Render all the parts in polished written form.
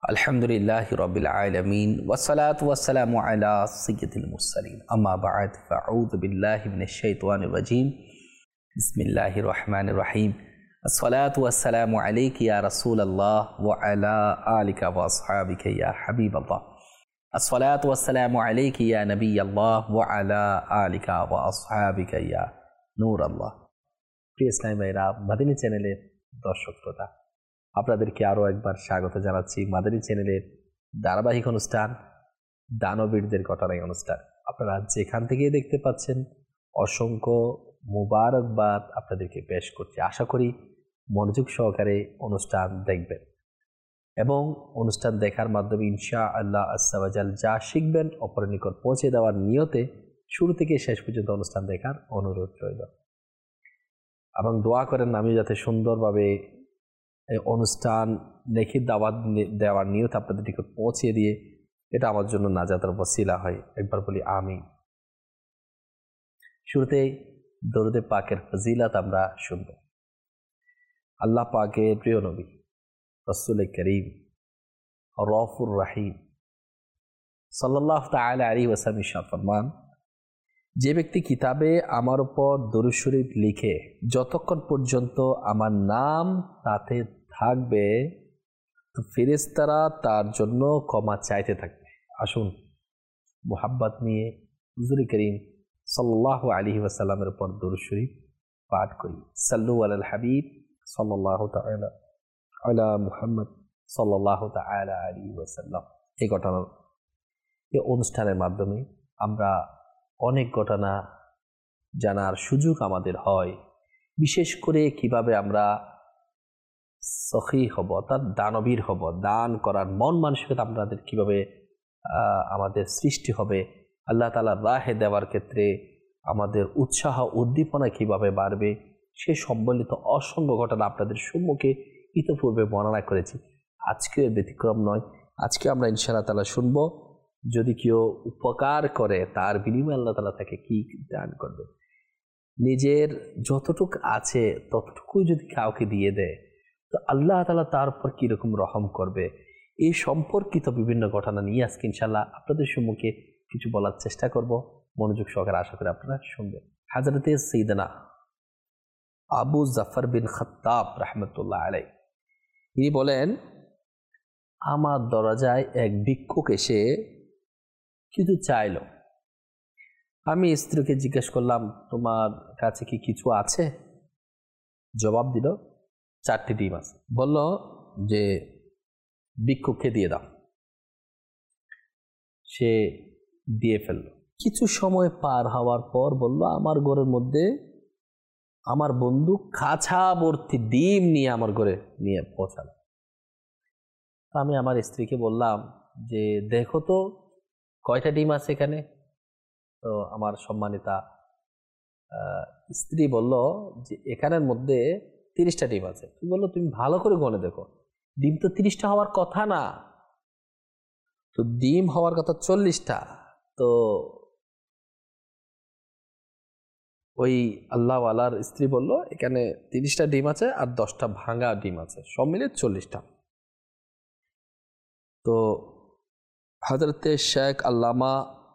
আলহামদুলিল্লাহি রাব্বিল আলামিন ওয়াসসালাতু ওয়াসসালামু আলা সাইয়্যিদিল মুরসালিন আম্মা বা'দ ফাআউযু বিল্লাহি মিনাশ শাইতানির রাজীম বিসমিল্লাহির রহমানির রহিম আসসালাতু ওয়াসসালামু আলাইকা ইয়া রাসূলাল্লাহ ওয়া আলা আলিকা ওয়া আসহাবিকা ইয়া হাবিবাল্লাহ আসসালাতু ওয়াসসালামু আলাইকা ইয়া নবিয়াল্লাহ ওয়া আলা আলিকা ওয়া আসহাবিকা ইয়া নূরাল্লাহ। প্রিয় ইসলামী ভাইরা, মাদানী চ্যানেলের দর্শক শ্রোতা, আপনাদেরকে আরও একবার স্বাগত জানাচ্ছি মাদানী চ্যানেলের ধারাবাহিক অনুষ্ঠান দানবীরদের ঘটনায় অনুষ্ঠান। আপনারা যেখান থেকে দেখতে পাচ্ছেন অসংখ্য মুবারকবাদ আপনাদেরকে পেশ করছি। আশা করি মনোযোগ সহকারে অনুষ্ঠান দেখবেন এবং অনুষ্ঠান দেখার মাধ্যমে ইনশাআল্লাহ আজ্জা ওয়া জাল যা শিখবেন অপরের নিকট পৌঁছে দেওয়ার নিয়তে শুরু থেকে শেষ পর্যন্ত অনুষ্ঠান দেখার অনুরোধ রইল এবং দোয়া করেন আমি যাতে সুন্দরভাবে এই অনুষ্ঠান দেখে দাওয়াত দেওয়ার নিয়ত আপনাদের নিকট পৌঁছে দিয়ে এটা আমার জন্য নাজাতের ওসিলা হয়। একবার বলি আমিন। শুরুতে দরুদে পাকের ফজিলত আমরা শুনব। আল্লাহ পাকের প্রিয় নবী রাসূল করিম রউফুর রহিম সাল্লাল্লাহু তাআলা আলাইহি ওয়াসাল্লাম ফরমান, যে ব্যক্তি কিতাবে আমার উপর দরুদ শরীফ লিখে যতক্ষণ পর্যন্ত আমার নাম তাতে থাকবে তো ফেরেশতারা তার জন্য ক্ষমা চাইতে থাকবে। আসুন মুহাব্বত নিয়ে হুজুর করিম সাল্লাল্লাহু আলাইহি ওয়াসাল্লামের উপর দরুদ শরীফ পাঠ করি। সাল্লু আলাল হাবিব সাল্লাল্লাহু তাআলা আলা মুহাম্মদ সাল্লাল্লাহু তাআলা আলাইহি ওয়াসাল্লাম। এই ঘটনার এই অনুষ্ঠানের মাধ্যমে আমরা অনেক ঘটনা জানার সুযোগ আমাদের হয়, বিশেষ করে কিভাবে আমরা সখী হব, অর্থাৎ দানবীর হব, দান করার মন মানসিকতা আমাদের কিভাবে আমাদের সৃষ্টি হবে, আল্লাহ তাআলার রাহে দেওয়ার ক্ষেত্রে আমাদের উৎসাহ উদ্দীপনা কিভাবে বাড়বে, সে সম্বলিত অসংখ্য ঘটনা আপনাদের সম্মুখে ইতিপূর্বে বর্ণনা করেছি। আজকের ব্যতিক্রম নয়। আজকে আমরা ইনশাআল্লাহ তাআলা শুনব, যদি কেউ উপকার করে তার বিনিময়ে আল্লাহ তাআলা তাকে কি দান করবে। নিজের যতটুকু আছে ততটুকুই যদি কাউকে দিয়ে দেয় তো আল্লাহ তাআলা তার উপর কীরকম রহম করবে, এই সম্পর্কিত বিভিন্ন ঘটনা নিয়ে আজকে ইনশাআল্লাহ আপনাদের সম্মুখে কিছু বলার চেষ্টা করব। মনোযোগ সহকারে আশা করি আপনারা শুনবেন। হযরতে সাইয়েদনা আবু জাফর বিন খাত্তাব রাহমাতুল্লাহ আলাইহি তিনি বলেন, আমার দরজায় এক ভিক্ষুক এসে কিছু চাইল। আমি স্ত্রীকে জিজ্ঞেস করলাম, তোমার কাছে কি কিছু আছে? জবাব দিল, 4টি ডিম আছে। বলল যে ভিক্ষুককে দিয়ে দাও। সে দিয়ে ফেলল। কিছু সময় পার হওয়ার পর বলল, আমার ঘরের মধ্যে আমার বন্ধু খাঁচা ভর্তি ডিম নিয়ে আমার ঘরে নিয়ে পৌঁছালো। আমি আমার স্ত্রীকে বললাম যে দেখো তো কয়টা ডিম আছে এখানে। তো আমার সম্মানিতা স্ত্রী বলল যে এখানের মধ্যে 30টা ডিম আছে। বললো তুমি ভালো করে গণে দেখো, ডিম তো 30টা হওয়ার কথা না, তো ডিম হওয়ার কথা 40টা। তো ওই আল্লাহওয়ালার স্ত্রী বলল এখানে 30টা ডিম আছে আর 10টা ভাঙা ডিম আছে, সব মিলে 40টা। তো হযরতে শেখ আল্লামা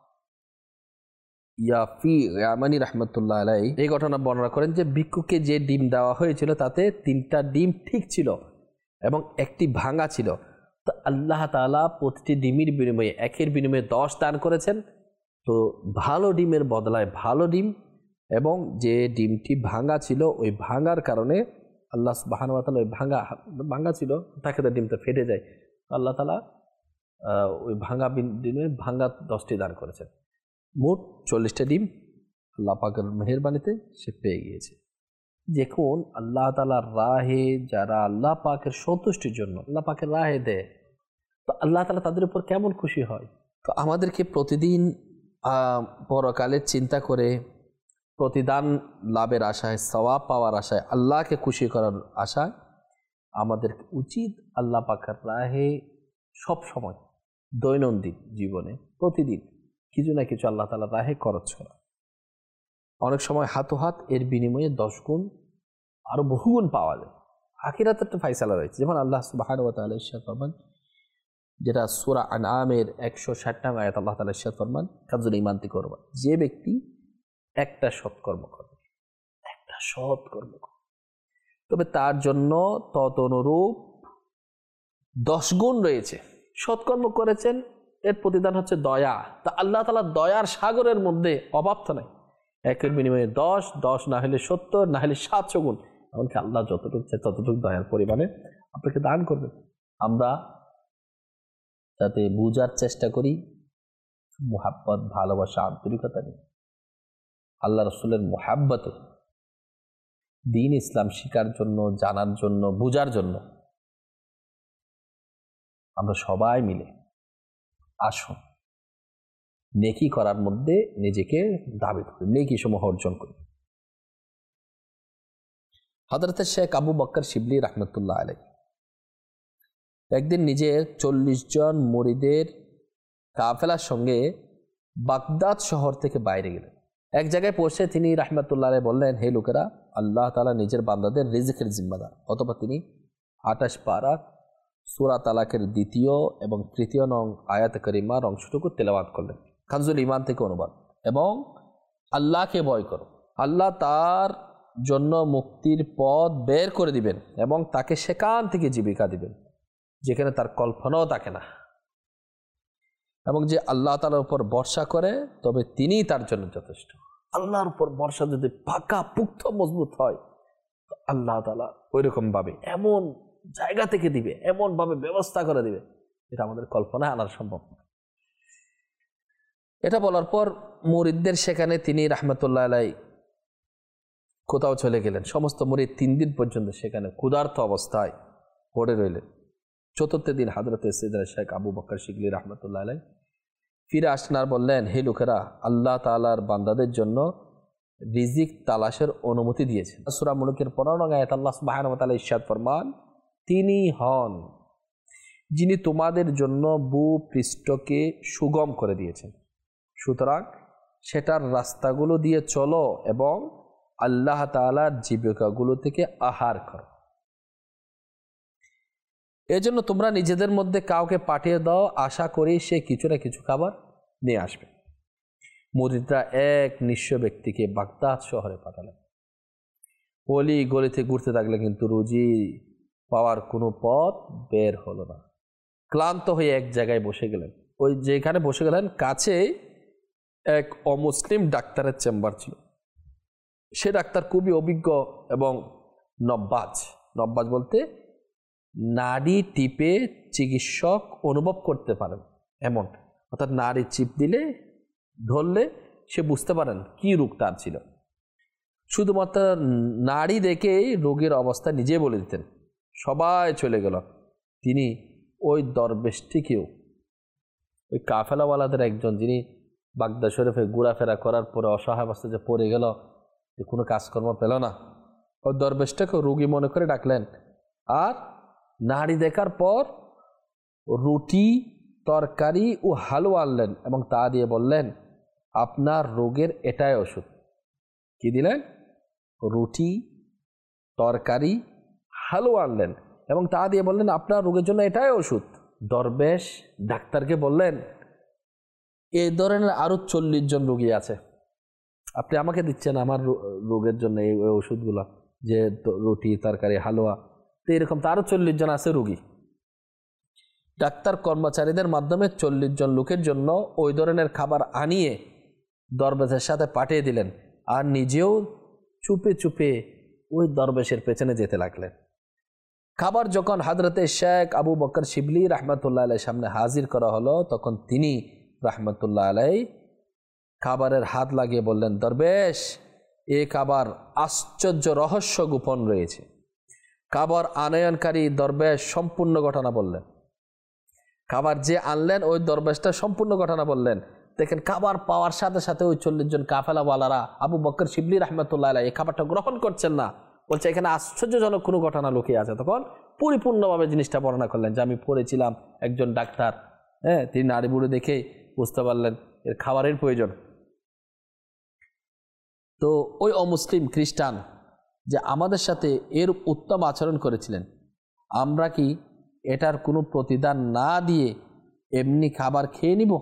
ইয়াফি ইয়ামানি রাহমাতুল্লাহ আলাইহি এই ঘটনা বর্ণনা করেন যে ভিক্ষুকে যে ডিম দেওয়া হয়েছিল তাতে 3টা ডিম ঠিক ছিল এবং 1টি ভাঙা ছিল। তো আল্লাহ তাআলা প্রতিটি ডিমের বিনিময়ে 1-এর বিনিময়ে 10 দান করেছেন। তো ভালো ডিমের বদলায় ভালো ডিম, এবং যে ডিমটি ভাঙা ছিল ওই ভাঙার কারণে আল্লাহ সুবহানাহু ওয়া তাআলা ওই ভাঙা ছিল তাকে তো ডিমটা ফেটে যায়, আল্লাহ তাআলা ওই ভাঙা ডিমে ভাঙা 10টি দান করেছেন। মোট 40টা ডিম আল্লাহ পাকের মেহেরবানিতে সে পেয়ে গিয়েছে। দেখুন আল্লাহ তাআলার রাহে যারা আল্লাহ পাকের সন্তুষ্টির জন্য আল্লাহ পাকের রাহে দেয়, তো আল্লাহ তাআলা তাদের উপর কেমন খুশি হয়। তো আমাদেরকে প্রতিদিন পরকালের চিন্তা করে প্রতিদান লাভের আশায়, সওয়াব পাওয়ার আশায়, আল্লাহকে খুশি করার আশায় আমাদের উচিত আল্লাহ পাকের রাহে সব সময় দৈনন্দিন জীবনে প্রতিদিন কিছু না কিছু আল্লাহ তাআলার রাহে খরচ করা। অনেক সময় হাতোহাত এর বিনিময়ে 10 গুণ আরো বহুগুণ পাওয়া যায়। আখিরাতে একটা ফয়সালা রয়েছে, যেমন আল্লাহ সুবহানাহু ওয়া তাআলা ইরশাদ ফরমান, যেটা সূরা আনআমের 160 নং আয়াত আল্লাহ তাআলা ইরশাদ ফরমান, কাজুল ঈমান থেকে করবা, যে ব্যক্তি একটা সৎকর্ম করবে, একটা সৎকর্ম করবে, তবে তার জন্য তত অনুরূপ 10 গুণ রয়েছে। সৎকর্ম করেছেন, এর প্রতিদান হচ্ছে দয়া। তা আল্লাহ তাআলা দয়ার সাগরের মধ্যে অভাব তো নাই, একের বিনিময়ে 10 না হলে 70, না হলে 700 গুণ, এমনকি আল্লাহ যতটুকু চায় ততটুকু দয়ার পরিমাণে আপনাকে দান করবেন। আমরা যাতে বুঝার চেষ্টা করি, মুহাব্বত, ভালোবাসা, আন্তরিকতা নিয়ে, আল্লাহ রসুলের মুহাব্বতে দ্বীন ইসলাম শিখার জন্য, জানার জন্য, বুঝার জন্য আমরা সবাই মিলে আসুন নেকি করার মধ্যে নিজেকে দাবিত করি, নেকি সমূহ অর্জন করি। হযরত শেখ আবু বকর শিবলি রাহমাতুল্লাহ আলাইহি একদিন নিজের 40 জন মুরিদের কাফেলার সঙ্গে বাগদাদ শহর থেকে বাইরে গেলেন। এক জায়গায় পৌঁছে তিনি রাহমাতুল্লাহ আলাইহি বললেন, হে লোকেরা, আল্লাহ তাআলা নিজের বান্দাদের রিজিকের জিম্মাদার। অথবা তিনি 28 পারা সূরা তালাকের 2য় এবং 3য় নং আয়াত কারিমার অংশটুকু তেলাওয়াত করলেন। কানজুল ঈমান থেকে অনুবাদ। এবং আল্লাহকে ভয় করো, আল্লাহ তার জন্য মুক্তির পথ বের করে দিবেন এবং তাকে সেখান থেকে জীবিকা দিবেন যেখানে তার কল্পনাও থাকে না। এবং যে আল্লাহ তাআলার উপর ভরসা করে তবে তিনিই তার জন্য যথেষ্ট। আল্লাহর উপর ভরসা যদি পাকা পুক্ত মজবুত হয়, তো আল্লাহ তাআলা ওইরকম ভাবে এমন জায়গা থেকে দিবে, এমন ভাবে ব্যবস্থা করে দিবে, এটা আমাদের কল্পনা আনার সম্ভব না। এটা বলার পর মুরিদদের সেখানে তিনি রাহমাতুল্লাহ আলাইহি কোথাও চলে গেলেন। সমস্ত মুরিদ 3 দিন পর্যন্ত সেখানে ক্ষুধার্ত অবস্থায় পড়ে রইলেন। চতুর্থ দিন হযরত সাইয়েদনা শেখ আবু বকর শিবলি রাহমাতুল্লাহ আলাইহি ফিরে আসলেন আর বললেন, হে লোকেরা, আল্লাহ তাআলার বান্দাদের জন্য রিজিক তালাশের অনুমতি দিয়েছেন। সূরা মুলুকের 15 নং আয়াত আল্লাহ সুবহানাহু ওয়া তাআলা ইরশাদ ফরমান, তিনি হন যিনি তোমাদের জন্য ভূপৃষ্ঠকে সুগম করে দিয়েছেন, সুতরাং সেটার রাস্তাগুলো দিয়ে চলো এবং আল্লাহ তাআলার জীবিকাগুলো থেকে আহার করো। এজন্য তোমরা নিজেদের মধ্যে কাউকে পাঠিয়ে দাও, আশা করি সে কিছু না কিছু খাবার নিয়ে আসবে। মুরিদরা এক নিঃস্ব ব্যক্তিকে বাগদাদ শহরে পাঠালেন। অলি গলিতে ঘুরতে থাকলে কিন্তু রুজি পাওয়ার কোনো পথ বের হলো না। ক্লান্ত হয়ে এক জায়গায় বসে গেলেন। ওই যেখানে বসে গেলেন কাছেই এক অমুসলিম ডাক্তারের চেম্বার ছিল। সে ডাক্তার খুবই অভিজ্ঞ এবং নব্বাজ বলতে নাড়ি টিপে চিকিৎসক অনুভব করতে পারেন এমন, অর্থাৎ নাড়ি চিপ দিলে ধরলে সে বুঝতে পারেন কি রোগ তার ছিল। শুধুমাত্র নাড়ি দেখেই রোগের অবস্থা নিজে বলে দিতেন। সবাই চলে গেল। তিনি ওই দরবেশটিকেও, ওই কাফেলাওয়ালাদের একজন, যিনি বাগদাদ শরীফে ঘোরাফেরা করার পরে অসহায় অবস্থা যে পড়ে গেল, যে কোনো কাজকর্ম পেল না, ওই দরবেশটাকে রোগী মনে করে ডাকলেন। আর নাড়ি দেখার পর রুটি, তরকারি ও হালুয়া আনলেন এবং তা দিয়ে বললেন, আপনার রোগের এটাই ওষুধ। কি দিলেন? রুটি, তরকারি, হালুয়া আনলেন এবং তা দিয়ে বললেন, আপনার রোগের জন্য এটাই ওষুধ। দরবেশ ডাক্তারকে বললেন, এই ধরনের আরো 40 জন রোগী আছে, আপনি আমাকে দিচ্ছেন আমার রোগের জন্য এই ওষুধগুলো, যে রুটি, তরকারি, হালুয়া, তো এরকম তো আরো 40 জন আছে রোগী। ডাক্তার কর্মচারীদের মাধ্যমে 40 জন লোকের জন্য ওই ধরনের খাবার আনিয়ে দরবেশের সাথে পাঠিয়ে দিলেন আর নিজেও চুপে চুপে ওই দরবেশের পেছনে যেতে লাগলেন। খাবার যখন হযরতে শেখ আবু বকর শিবলি রাহমাতুল্লাহ আলাইহির সামনে হাজির করা হলো, তখন তিনি রাহমাতুল্লাহ আলাইহি খাবারের হাত লাগিয়ে বললেন, দরবেশ, এই খাবার আশ্চর্য রহস্য গোপন রয়েছে। খাবার আনয়নকারী দরবেশ সম্পূর্ণ ঘটনা বললেন। খাবার যে আনলেন ওই দরবেশটা সম্পূর্ণ ঘটনা বললেন। দেখেন, খাবার পাওয়ার সাথে সাথে ওই 40 জন কাফেলাওয়ালারা আবু বকর শিবলি রাহমাতুল্লাহ আলাইহি এই খাবারটা গ্রহণ করছেন না, বলছে এখানে আশ্চর্যজনক কোনো ঘটনা লুকিয়ে আছে। তখন পরিপূর্ণভাবে জিনিসটা বর্ণনা করলেন যে আমি পড়েছিলাম একজন ডাক্তার, তিনি নাড়ি বুড়ি দেখে বুঝতে পারলেন এর খাবারের প্রয়োজন। তো ওই অমুসলিম খ্রিস্টান যে আমাদের সাথে এর উত্তম আচরণ করেছিলেন, আমরা কি এটার কোনো প্রতিদান না দিয়ে এমনি খাবার খেয়ে নিব?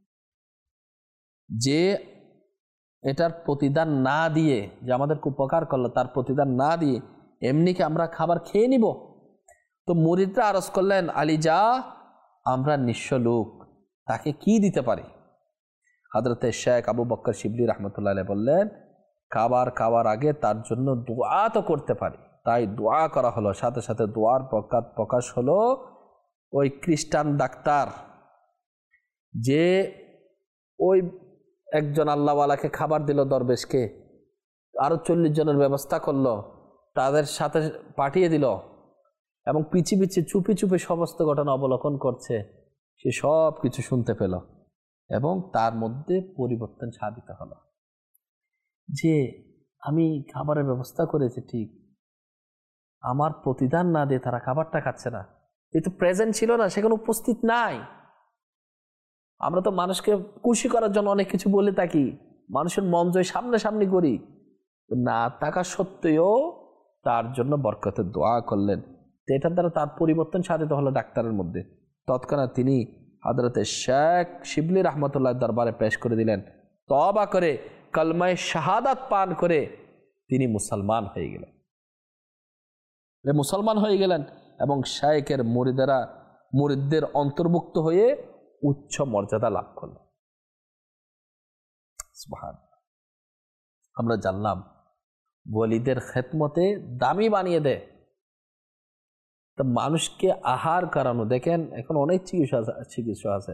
যে এটার প্রতিদান না দিয়ে, যে আমাদেরকে উপকার করলো তার প্রতিদান না দিয়ে এমনি কি আমরা খাবার খেয়ে নিব? তো মুরিদরা আরজ করলেন, আলী যা, আমরা নিঃস্ব লোক, তাকে কি দিতে পারি? হযরতে শেখ আবু বকর শিবলি রহমতুল্লাহ আলাইহি বললেন, খাবার আগে তার জন্য দোয়া তো করতে পারি। তাই দোয়া করা হলো। সাথে সাথে দোয়ার প্রকাশ হলো ওই খ্রিস্টান ডাক্তার যে ওই একজন আল্লাহওয়ালাকে খাবার দিল, দরবেশকে, আরো 40 জনের ব্যবস্থা করলো, তাদের সাথে পাঠিয়ে দিল এবং পিছি চুপি চুপি সমস্ত ঘটনা অবলোকন করছে। সে সব কিছু শুনতে পেল এবং তার মধ্যে পরিবর্তন সাধিত হলো যে আমি খাবারের ব্যবস্থা করেছি ঠিক, আমার প্রতিদান না দিয়ে তারা খাবারটা খাচ্ছে না। যেহেতু প্রেজেন্ট ছিল না, সেখানে উপস্থিত নাই। আমরা তো মানুষকে খুশি করার জন্য অনেক কিছু বলে থাকি, মানুষের মন জয় সামনাসামনি করি, না থাকা সত্ত্বেও তার জন্য বরকতের দোয়া করলেন। তো এটার দ্বারা তার পরিবর্তন সাধিত হলো ডাক্তারের মধ্যে। তৎক্ষণাৎ তিনি হযরতে শেখ শিবলি রহমতুল্লাহ দরবারে পেশ করে দিলেন। তওবা করে কলমায়ে শাহাদাত পান করে তিনি মুসলমান হয়ে গেলেন। এবং শেখের মুরিদদের অন্তর্ভুক্ত হয়ে উচ্চ মর্যাদা লাভ করল। সুবহানাল্লাহ। আমরা জানলাম ওয়ালিদের খেদমতে দামি বানিয়ে দেয়। তো মানুষকে আহার করানো, দেখেন এখন অনেক চিকিৎসা আছে,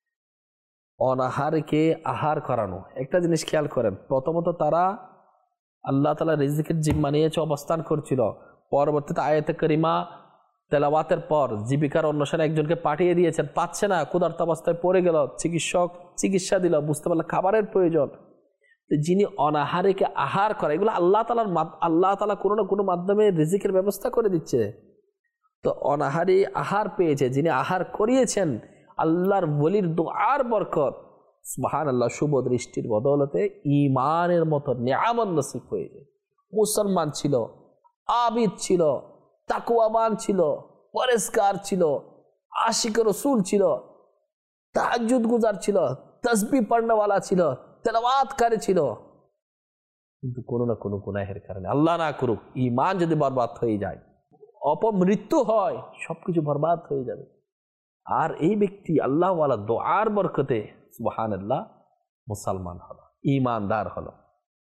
অনাহারকে আহার করানো। একটা জিনিস খেয়াল করেন, প্রথমত তারা আল্লাহ তাআলা রিজিকের জিম্মা নিয়েছে, অবস্থান করছিল। পরবর্তীতে আয়াতে কারিমা তেলাওয়াতের পর জীবিকার অন্বেষণে একজনকে পাঠিয়ে দিয়েছেন, পাচ্ছে না, ক্ষুধার্ত অবস্থায় পড়ে গেল, চিকিৎসক চিকিৎসা দিল, বুঝতে পারলো খাবারের প্রয়োজন। যিনি অনাহারীকে আহার করে, এগুলো আল্লাহ তাআলা কোনো না কোনো মাধ্যমে রিজিকের ব্যবস্থা করে দিচ্ছে। তো অনাহারী আহার পেয়েছে, যিনি আহার করিয়েছেন, আল্লাহর ওলির দুআর বরকত, সুবহানাল্লাহ, শুভ দৃষ্টির বদৌলতে ঈমানের মতো নিয়ামত নসিব হয়েছে। মুসলমান ছিল, আবিদ ছিল, তাকওয়াবান ছিল, পরেজগার ছিল, আশিক রাসূল ছিল, তাহাজ্জুদ গুজার ছিল, তাসবিহ পড়নেওয়ালা ছিল, তেলাওয়াতকারী ছিল, কিন্তু কোনো না কোনো গুনাহের কারণে, আল্লাহ না করুক, ঈমান যদি বরবাদ হয়ে যায়, অপমৃত্যু হয়, সবকিছু বরবাদ হয়ে যাবে। আর এই ব্যক্তি আল্লাহওয়ালা দোয়ার বরকতে সুবহানাল্লাহ মুসলমান হলো, ঈমানদার হলো।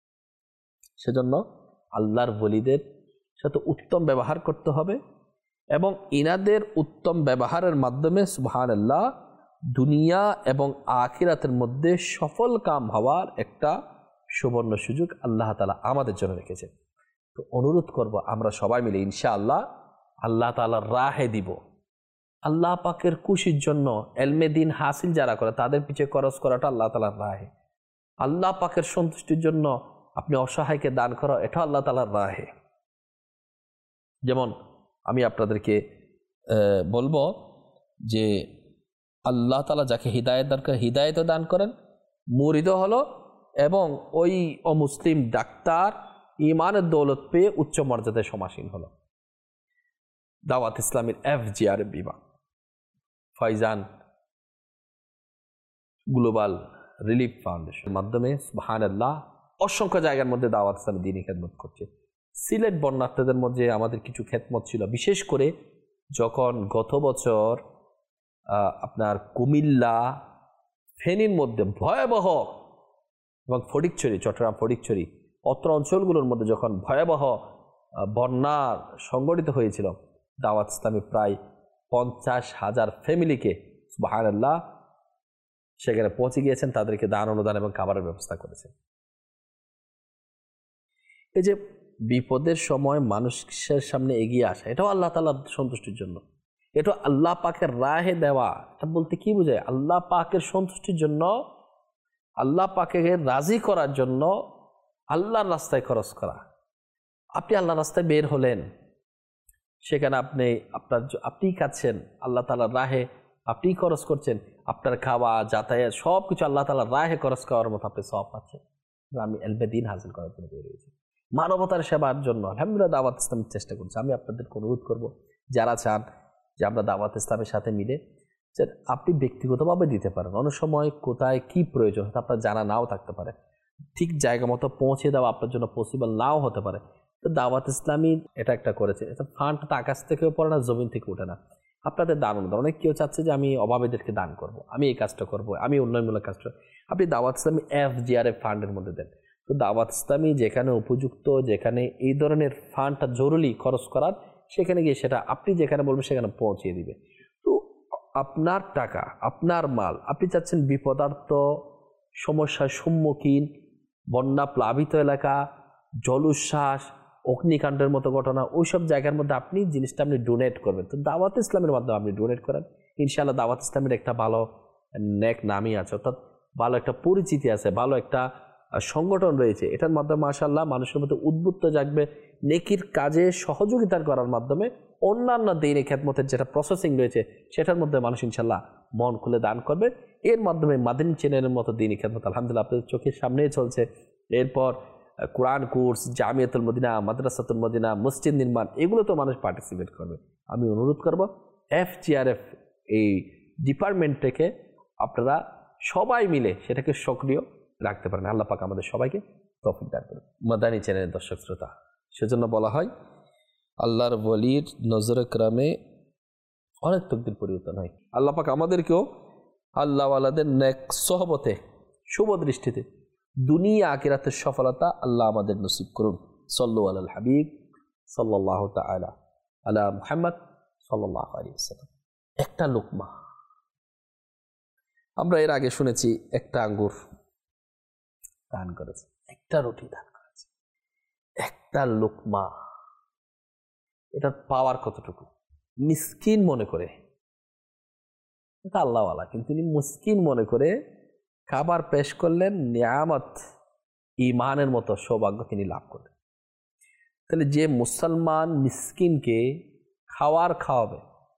সেজন্য আল্লাহর ওলিদের সাথে উত্তম ব্যবহার করতে হবে এবং ইনাদের উত্তম ব্যবহারের মাধ্যমে সুবহানাল্লাহ দুনিয়া এবং আখিরাতের মধ্যে সফল কাম হওয়ার একটা সুবর্ণ সুযোগ আল্লাহ তাআলা আমাদের জন্য রেখেছেন। তো অনুরোধ করব আমরা সবাই মিলে ইনশাআল্লাহ আল্লাহ তাআলার রাহে দিব। আল্লাহ পাকের খুশির জন্য এলমে দিন হাসিল যারা করে তাদের পিছিয়ে খরচ করাটা আল্লাহ তাআলার রাহে। আল্লাহ পাকের সন্তুষ্টির জন্য আপনি অসহায়কে দান করা, এটা আল্লাহ তাআলার রাহে। যেমন আমি আপনাদেরকে বলবো যে আল্লাহ তাআলা যাকে হিদায়াত দান করেন, হিদায়াতও দান করেন, মুরিদও হলো, এবং ওই অমুসলিম ডাক্তার ঈমানের দৌলত পেয়ে উচ্চ মর্যাদায় সমাসীন হলো। দাওয়াত ইসলামের FGR বিভাগ, ফয়জান গ্লোবাল রিলিফ ফাউন্ডেশনের মাধ্যমে সুবহানাল্লাহ অসংখ্য জায়গার মধ্যে দাওয়াত ইসলামের দ্বীনি খেদমত করছে। সিলেট বন্যার্থীদের মধ্যে আমাদের কিছু খেদমত ছিল, বিশেষ করে যখন গত বছর আপনার কুমিল্লা, ফেনীর মধ্যে ভয়াবহ, এবং ফটিকছড়ি, চট্টগ্রাম ফটিকছড়ি অত্র অঞ্চলগুলোর মধ্যে যখন ভয়াবহ বন্যা সংগঠিত হয়েছিল, দাওয়াত ইসলামী প্রায় 50,000 ফ্যামিলিকে সুবহানাল্লাহ সেখানে পৌঁছে গিয়েছেন, তাদেরকে দান অনুদান এবং খাবারের ব্যবস্থা করেছেন। এই যে বিপদের সময় মানুষের সামনে এগিয়ে আসা, এটাও আল্লাহ তাআলার সন্তুষ্টির জন্য, এটা আল্লাহ পাকের রাহে দেওয়া। এটা বলতে কি বোঝায়? আল্লাহ পাকের সন্তুষ্টির জন্য, আল্লাহ পাকে রাজি করার জন্য আল্লাহর রাস্তায় খরচ করা। আপনি আল্লাহর রাস্তায় বের হলেন, সেখানে আপনি খাচ্ছেন, আল্লাহ তাআলার রাহে আপনি খরচ করছেন, আপনার খাওয়া যাতায়াত সব কিছু আল্লাহ তাআলার রাহে খরচ করার মতো আপনি সওয়াব পাচ্ছেন। আমি এলমে দ্বীন হাসিল করার জন্য বের হয়েছি, মানবতার সেবার জন্য আলহামদুলিল্লাহ দাওয়াত ইসলামের চেষ্টা করছি। আমি আপনাদেরকে অনুরোধ করব, যারা চান যে আমরা দাওয়াত ইসলামের সাথে মিলে যে আপনি ব্যক্তিগতভাবে দিতে পারেন। অনেক সময় কোথায় কি প্রয়োজন হতে আপনার জানা নাও থাকতে পারে, ঠিক জায়গা মতো পৌঁছে দেওয়া আপনার জন্য পসিবল নাও হতে পারে। তো দাওয়াত ইসলামী এটা একটা করেছে, এটা ফান্ডটা আকাশ থেকেও পড়ে না, জমিন থেকে উঠে না, আপনাদের দান অনুদান। অনেক কেউ চাচ্ছে যে আমি অভাবীদেরকে দান করব, আমি এই কাজটা করব, আমি উন্নয়নমূলক কাজটা, আপনি দাওয়াত ইসলামী FGRF ফান্ডের মধ্যে দেন। তো দাওয়াত ইসলামী যেখানে উপযুক্ত, যেখানে এই ধরনের ফান্ডটা জরুরি খরচ করার, সেখানে গিয়ে সেটা আপনি যেখানে বলবেন সেখানে পৌঁছিয়ে দিবে। তো আপনার টাকা, আপনার মাল, আপনি চাচ্ছেন বিপদার্থ, সমস্যার সম্মুখীন, বন্যা প্লাবিত এলাকা, জলোচ্ছ্বাস, অগ্নিকাণ্ডের মতো ঘটনা, ওইসব জায়গার মধ্যে আপনি জিনিসটা আপনি ডোনেট করবেন। তো দাওয়াত ইসলামের মাধ্যমে আপনি ডোনেট করেন, ইনশাআল্লাহ দাওয়াত ইসলামের একটা ভালো নেক নামই আছে, অর্থাৎ ভালো একটা পরিচিতি আছে, ভালো একটা সংগঠন রয়েছে। এটার মাধ্যমে মাশাআল্লাহ মানুষের মধ্যে উদ্বুদ্ধ জাগবে, নেকির কাজে সহযোগিতা করার মাধ্যমে অন্যান্য দ্বীনি খেদমতের যেটা প্রসেসিং রয়েছে সেটার মধ্যে মানুষ ইনশাআল্লাহ মন খুলে দান করবে। এর মাধ্যমে মাদানী চ্যানেলের মতো দ্বীনি খেদমত আলহামদুলিল্লাহ আপনাদের চোখের সামনেই চলছে। এরপর কোরআন কোর্স, জামিয়াতুল মদিনা, মাদ্রাসাতুল মদিনা, মসজিদ নির্মাণ, এগুলো তো মানুষ পার্টিসিপেট করবে। আমি অনুরোধ করব FGRF এই ডিপার্টমেন্ট থেকে আপনারা সবাই মিলে সেটাকে সক্রিয় রাখতে পারেন। আল্লাহ পাক আমাদের সবাইকে তৌফিক দান করুন। মাদানী চ্যানেলের দর্শক শ্রোতা, সেজন্য বলা হয় আল্লাহর ওয়ালির নজরে کرامে অনেক তকদির পরিবর্তন হয়। আল্লাহ পাক আমাদেরকেও আল্লাহওয়ালাদের নেক সোহবতে, শুভ দৃষ্টিতে দুনিয়া আখিরাতের সফলতা আল্লাহ আমাদের নসিব করুন। সাল্লু আলাল হাবিব সাল্লাল্লাহু তাআলা আলা মুহাম্মদ সাল্লাল্লাহু আলাইহি ওয়াসাল্লাম। একটা লোকমা, আমরা এর আগে শুনেছি একটা আঙ্গুর দান করেছে, একটা রুটি দান করেছে, একটা লোকমা, এটার পাওয়ার কতটুকু? মিসকিন মনে করে, এটা আল্লাহওয়ালা, কিন্তু তিনি মিসকিন মনে করে খাবার পেশ করলেন, নিয়ামত, ইমানের মতো সৌভাগ্য তিনি লাভ করলেন। তাহলে যে মুসলমান মিসকিনকে খাওয়াবে,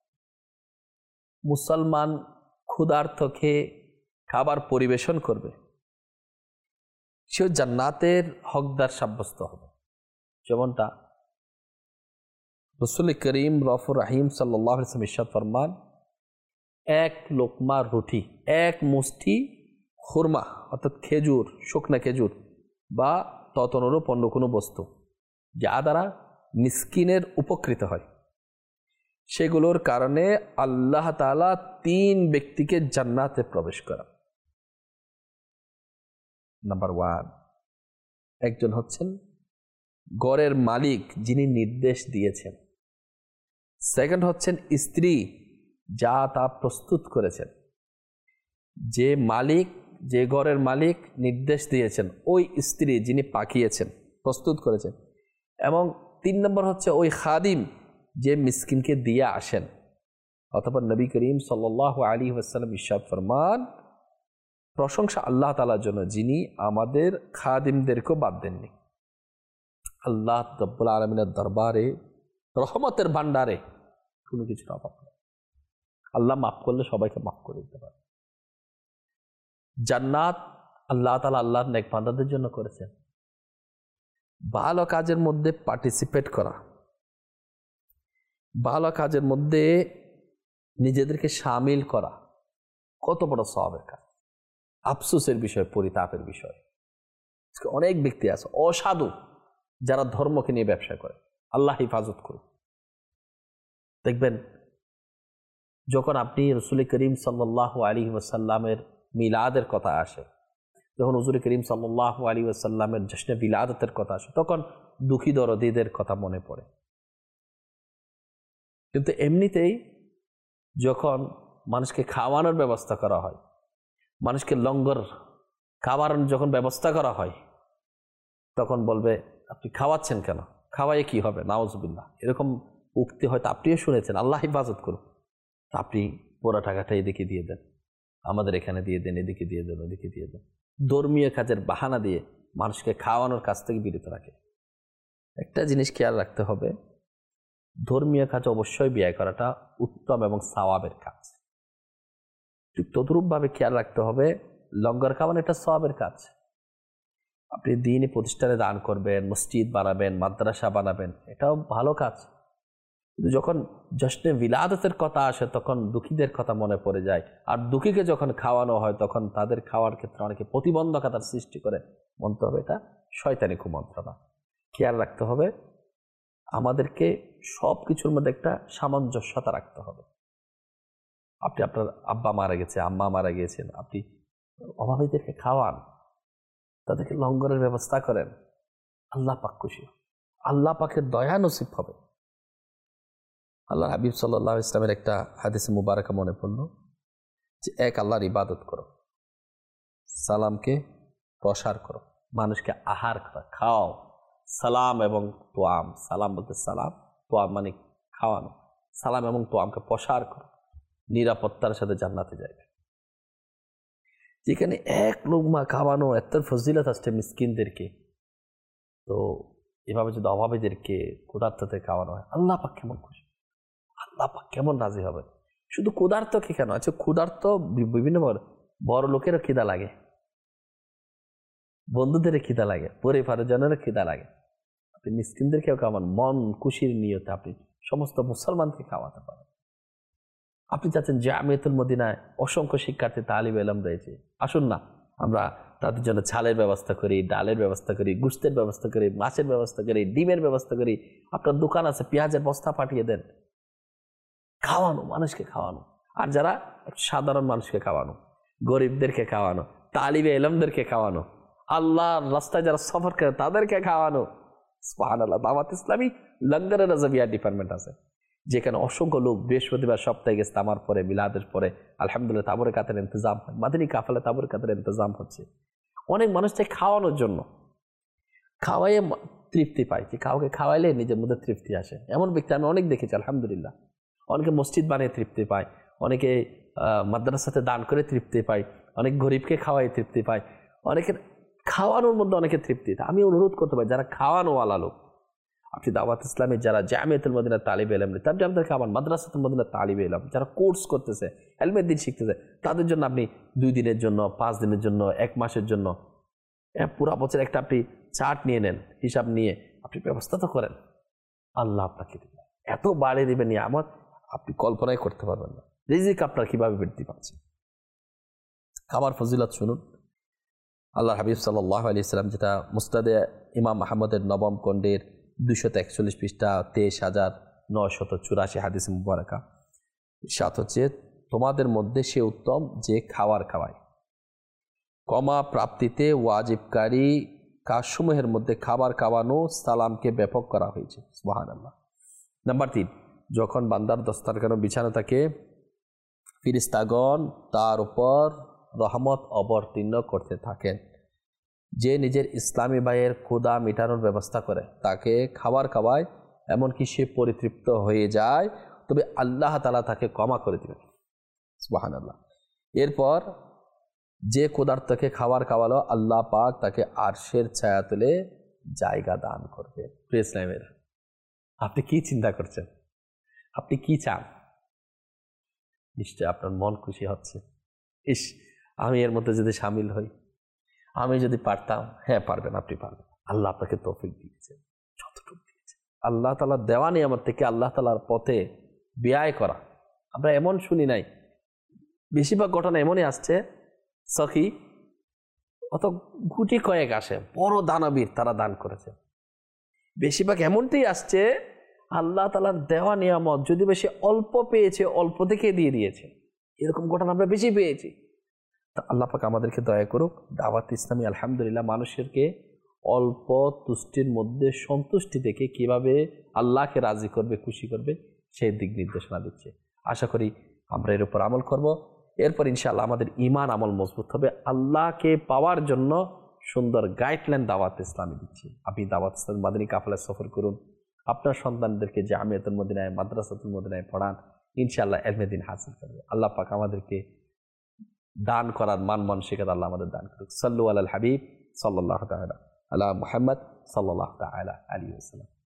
মুসলমান ক্ষুধার্তকে খাবার পরিবেশন করবে, সেও জান্নাতের হকদার সাব্যস্ত হবে। যেমনটা রাসূল করিম রউফুর রহিম সাল্লাল্লাহু আলাইহি ওয়াসাল্লাম ইরশাদ ফরমান, এক লোকমা রুটি, এক মুষ্টি খুরমা অর্থাৎ খেজুর, শুকনা খেজুর বা ততনুরূপ অন্য কোনো বস্তু যা দ্বারা মিসকিনের উপকৃত হয়, সেগুলোর কারণে আল্লাহ তাআলা 3 ব্যক্তিকে জান্নাতে প্রবেশ করা। নাম্বার 1, একজন হচ্ছেন ঘরের মালিক যিনি নির্দেশ দিয়েছেন। সেকেন্ড হচ্ছেন স্ত্রী যা তা প্রস্তুত করেছেন। যে মালিক, যে ঘরের মালিক নির্দেশ দিয়েছেন, ওই স্ত্রী যিনি পাকিয়েছেন, প্রস্তুত করেছেন। এবং 3 নম্বর হচ্ছে ওই খাদিম যে মিসকিনকে দিয়ে আসেন। অথবা নবী করিম সাল্লাল্লাহু আলাইহি ওয়াসাল্লাম ইরশাদ ফরমান, প্রশংসা আল্লাহ তাআলার জন্য যিনি আমাদের খাদিমদেরকেও বাদ দেননি। আল্লাহ রাব্বুল আলামিনের দরবারে রহমতের ভান্ডারে কোনো কিছুর অভাব নেই। আল্লাহ মাফ করলে সবাইকে মাফ করে দিতে পারে। জান্নাত আল্লাহ তাআলা আল্লাহর নেক বান্দাদের জন্য করেছেন। ভালো কাজের মধ্যে পার্টিসিপেট করা, ভালো কাজের মধ্যে নিজেদেরকে শামিল করা কত বড় সওয়াবের কাজ। আফসোসের বিষয়, পরিতাপের বিষয়, অনেক ব্যক্তি আছে অসাধু যারা ধর্মকে নিয়ে ব্যবসা করে। আল্লাহ হেফাজত করুন। দেখবেন যখন আপনি রাসূল করিম সাল্লাল্লাহু আলাইহি ওয়াসাল্লামের মিলাদের কথা আসে, যখন হুজুর করিম সাল্লাল্লাহু আলাইহি ওয়াসাল্লামের জশ্নে বিলাদতের কথা আসে, তখন দুঃখী দরদীদের কথা মনে পড়ে। কিন্তু এমনিতেই যখন মানুষকে খাওয়ানোর ব্যবস্থা করা হয়, মানুষকে লঙ্গর খাবার যখন ব্যবস্থা করা হয়, তখন বলবে আপনি খাওয়াচ্ছেন কেন, খাওয়াইয়ে কি হবে, নাউজুবিল্লাহ, এরকম উক্তি হয়তো আপনিও শুনেছেন। আল্লাহ হেফাজত করুন। আপনি পুরো টাকাটা এদিকে দিয়ে দেন, আমাদের এখানে দিয়ে দেন, এদিকে দিয়ে দেন, ওদিকে দিয়ে দেন। ধর্মীয় কাজের বাহানা দিয়ে মানুষকে খাওয়ানোর কাছ থেকে বিরত রাখে। একটা জিনিস খেয়াল রাখতে হবে, ধর্মীয় কাজ অবশ্যই ব্যয় করাটা উত্তম এবং সওয়াবের কাজ। ঠিক তদ্রূপভাবে খেয়াল রাখতে হবে, লঙ্গর খাওয়ানো এটা সওয়াবের কাজ। আপনি দ্বীনি প্রতিষ্ঠানে দান করবেন, মসজিদ বানাবেন, মাদ্রাসা বানাবেন, এটাও ভালো কাজ। কিন্তু যখন জশ্নে বিলাদতের কথা আসে তখন দুঃখীদের কথা মনে পড়ে যায়। আর দুঃখীকে যখন খাওয়ানো হয় তখন তাদের খাওয়ার ক্ষেত্রে অনেকে প্রতিবন্ধকতার সৃষ্টি করে। মনতে হবে এটা শয়তানি কুমন্ত্রণা। খেয়াল রাখতে হবে, আমাদেরকে সব কিছুর মধ্যে একটা সামঞ্জস্যতা রাখতে হবে। আপনি আপনার আব্বা মারা গেছে, আম্মা মারা গিয়েছেন, আপনি অভাবীদেরকে খাওয়ান, তাদেরকে লঙ্গরের ব্যবস্থা করেন, আল্লাহ পাক খুশি, আল্লাহ পাকের দয়া নসিব হবে। আল্লাহ হাবিব সাল্লাল্লাহু আলাইহি ইসলামের একটা হাদিসে মুবারাকা মনে পড়ল যে এক আল্লাহর ইবাদত করো, সালামকে প্রসার করো, মানুষকে আহার করো, খাওয়াও। সালাম এবং তোয়াম, সালাম বলতে সালাম, তোয়াম মানে খাওয়ানো, সালাম এবং তোয়ামকে প্রসার করো, নিরাপত্তার সাথে জান্নাতে যাবে। যেখানে এক লোকমা খাওয়ানো এত ফজিলত আসছে মিসকিনদেরকে, তো এভাবে যদি অভাবীদেরকে ক্ষুধার্তদের খাওয়ানো হয়, আল্লাহ পাক কেমন খুশি, আল্লাহ পাক কেমন রাজি হবে। শুধু ক্ষুধার্তকে কেন, আচ্ছা ক্ষুধার্ত বিভিন্ন বড় লোকেরও খিদা লাগে, বন্ধুদের খিদা লাগে, পরিবারের জনের খিদা লাগে। আপনি মিসকিনদেরকেও খাওয়ান, মন খুশির নিয়তে আপনি সমস্ত মুসলমানকে খাওয়াতে পারেন। আপনি চাচ্ছেন জামিয়াতুল মদিনায় অসংখ্য শিক্ষার্থী তালিব ইলম রয়েছে, আসুন না আমরা তাদের জন্য ছালের ব্যবস্থা করি, ডালের ব্যবস্থা করি, গুস্তের ব্যবস্থা করি, মাছের ব্যবস্থা করি, ডিমের ব্যবস্থা করি। আপনার দোকান আছে, পেঁয়াজের বস্তা পাঠিয়ে দেন, খাওয়ানো, মানুষকে খাওয়ানো। আর যারা সাধারণ মানুষকে খাওয়ানো, গরিবদেরকে খাওয়ানো, তালিবে ইলমদেরকে খাওয়ানো, আল্লাহর রাস্তায় যারা সফর করে তাদেরকে খাওয়ানো। সুবহানাল্লাহ। দাওয়াত ইসলামী লঙ্গরের রাজাবিয়া ডিপার্টমেন্ট আছে, যেখানে অসংখ্য লোক বৃহস্পতিবার সপ্তাহে গেছে, তামার পরে মিলাদের পরে আলহামদুলিল্লাহ তাবরে কাতের ইন্তজাম হয়, মাদানী কাফেলা তাবরে কাতের ইন্তজাম হচ্ছে। অনেক মানুষকে খাওয়ানোর জন্য, খাওয়াইয়ে তৃপ্তি পায়, যে কাউকে খাওয়াইলে নিজের মধ্যে তৃপ্তি আসে। এমন ব্যক্তি আমি অনেক দেখেছি আলহামদুলিল্লাহ। অনেকে মসজিদ বানিয়ে তৃপ্তি পায়, অনেকে মাদ্রাসাতে দান করে তৃপ্তি পায়, অনেক গরিবকে খাওয়াই তৃপ্তি পায়, অনেকের খাওয়ানোর মধ্যে অনেকে তৃপ্তি। আমি অনুরোধ করতে পারি, যারা খাওয়ানোওয়ালা লোক, আপনি দাওয়াত ইসলামের যারা জামিয়াতুল মদিনা তালিবে ইলম, তাদের আমাদের খাবার মাদ্রাসাতুল মদিনা তালিবে ইলম, যারা কোর্স করতেছে, ইলমের দিন শিখতেছে, তাদের জন্য আপনি 2 দিনের জন্য, 5 দিনের জন্য, 1 মাসের জন্য, পুরা বছর একটা আপনি চার্ট নিয়ে নেন, হিসাব নিয়ে আপনি ব্যবস্থা তো করেন। আল্লাহ আপনাকে দিবেন, এত বাড়িয়ে দিবেন নিয়ামত আপনি কল্পনাই করতে পারবেন না। রিজিক আপনার কিভাবে বৃদ্ধি পাচ্ছে। খাবার ফজিলত শুনুন। আল্লাহ হাবিব সাল্লাল্লাহু আলাইহি সাল্লাম, যেটা মুসনাদে ইমাম আহমদের 9ম খণ্ডের 241 পৃষ্ঠা 23,984 হাদিস মুবারাকা, সাত হচ্ছে, তোমাদের মধ্যে সে উত্তম যে খাওয়ার খাওয়ায়। কমা প্রাপ্তিতে ওয়াজিবকারী কাজসমূহের মধ্যে খাবার খাওয়ানো, সালামকে ব্যাপক করা হয়েছে। সুবহানাল্লাহ। নাম্বার 3, যখন বান্দার দস্তারখানা বিছানা থাকে, ফেরেশতাগণ তার উপর রহমত অবতীর্ণ করতে থাকেন। যে নিজের ইসলামী ভাইয়ের ক্ষুধা মেটানোর ব্যবস্থা করে, তাকে খাবার খাওয়ায়, এমনকি সে পরিতৃপ্ত হয়ে যায়, তবে আল্লাহ তাআলা তাকে ক্ষমা করে দেবেন। সুবহানাল্লাহ। এরপর যে ক্ষুধার্তকে খাবার খাওয়ালো, আল্লাহ পাক তাকে আরশের ছায়াতলে জায়গা দান করবে। প্রিয় ইসলামের, আপনি কি চিন্তা করছেন? আপনি কি চান? নিশ্চয় আপনার মন খুশি হচ্ছে, ইস আমি এর মধ্যে যদি সামিল হই, আমি যদি পারতাম। হ্যাঁ পারবেন, আপনি পারবেন। আল্লাহ আপনাকে তৌফিক দিয়েছেন, যতটুকু দিয়েছেন। আল্লাহ তাআলা দেওয়া নিয়ামত থেকে আল্লাহ তাআলার পথে ব্যয় করা আমরা এমন শুনি নাই। বেশিরভাগ ঘটনা এমনই আসছে, সখী অত গুটি কয়েক আসে, বড় দানবীর তারা দান করেছে। বেশিরভাগ এমনটাই আসছে, আল্লাহ তাআলার দেওয়া নিয়ামত যদি বেশি অল্প পেয়েছে, অল্প থেকে দিয়ে দিয়েছে। এরকম ঘটনা আমরা বেশি পেয়েছি। তা আল্লাহ পাক আমাদেরকে দয়া করুক। দাওয়াত ইসলামী আলহামদুলিল্লাহ মানুষকে অল্প তুষ্টির মধ্যে সন্তুষ্টি দেখে কিভাবে আল্লাহকে রাজি করবে, খুশি করবে, সেই দিক নির্দেশনা দিচ্ছে। আশা করি আমরা এর উপর আমল করব। এরপর ইনশাআল্লাহ আমাদের ঈমান আমল মজবুত হবে। আল্লাহকে পাওয়ার জন্য সুন্দর গাইডলাইন দাওয়াত ইসলামী দিচ্ছি। আপনি দাওয়াত ইসলামী মাদানী কাফেলায় সফর করুন, আপনার সন্তানদেরকে জামিয়াতুল মদিনায়, মাদ্রাসাতুল মদিনায় পড়ান, ইনশাআল্লাহ ইলমে দ্বীন হাসিল করবে। আল্লাহ পাক আমাদেরকে দান করার মান মানসিকতা আল্লাহ আমাদের দান করুক। সাল্লু আলাল হাবিব সাল্লাল্লাহু তাআলা আলা মুহাম্মদ সাল্লাল্লাহু তাআলা আলাইহি ওয়াসাল্লাম।